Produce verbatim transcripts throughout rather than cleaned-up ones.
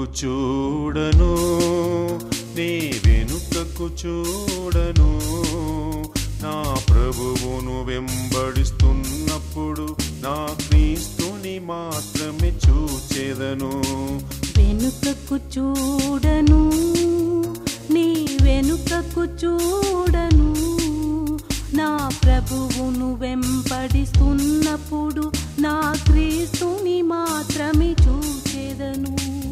చూడను, నీ వెనుకకు చూడను. నా ప్రభువును వెంబడిస్తున్నప్పుడు నా క్రీస్తుని మాత్రమే చూచెదను. వెనుకకు చూడను, నీ వెనుకకు చూడను. నా ప్రభువును వెంబడిస్తున్నప్పుడు నా క్రీస్తుని మాత్రమే చూచెదను.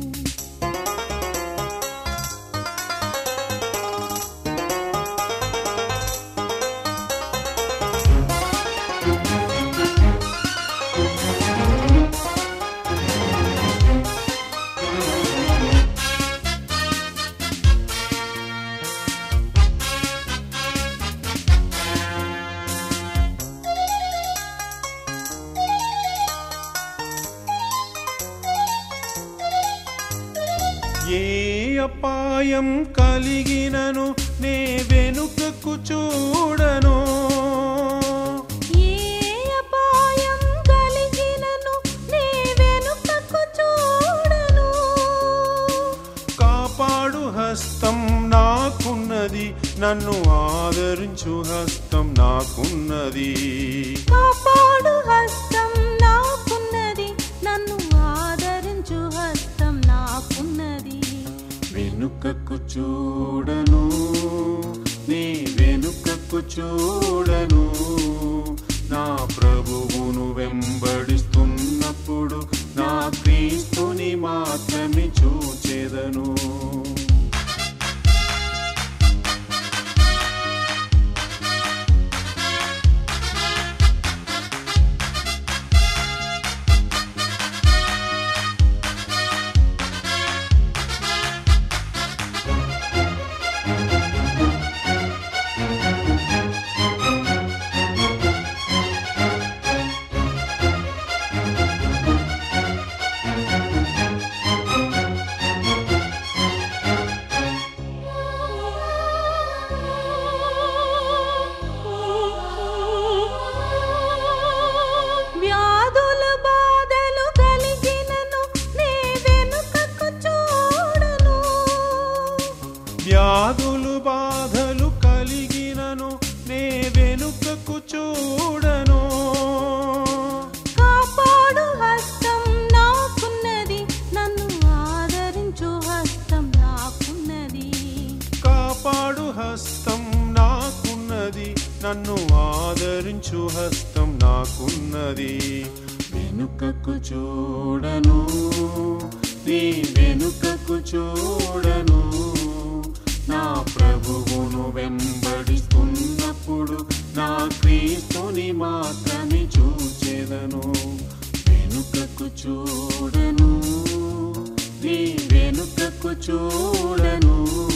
ఏ అపాయం కలిగినను నే వెనుకకు చూడను. ఏ అపాయం కలిగినను నే వెనుకకు చూడను. కాపాడు హస్తం నాకున్నది, నన్ను ఆదరించు హస్తం నాకున్నది. కాపాడు హస్తం నాకున్నది, నన్ను ఆదరించు హస్తం నాకున్నది. వెనుకకు చూడను, నీ వెనుకకు చూడను. నా ప్రభువును వెంబడిస్తున్నప్పుడు నా క్రీస్తుని మాత్రమే చూచెదను. వ్యాధులు బాధలు కలిగినను నే వెనుకకు చూడను. కాపాడు హస్తం నాకున్నది, నన్ను ఆదరించు హస్తం నాకున్నది. కాపాడు హస్తం నాకున్నది, నన్ను ఆదరించు హస్తం నాకున్నది. వెనుకకు చూడను, నీ వెనుకకు చూడను. నా ప్రభువును వెంబడిస్తున్నప్పుడు నా క్రీస్తుని మాత్రమే చూచెదను. వెనుకకు చూడను, నీ వెనుకకు చూడను.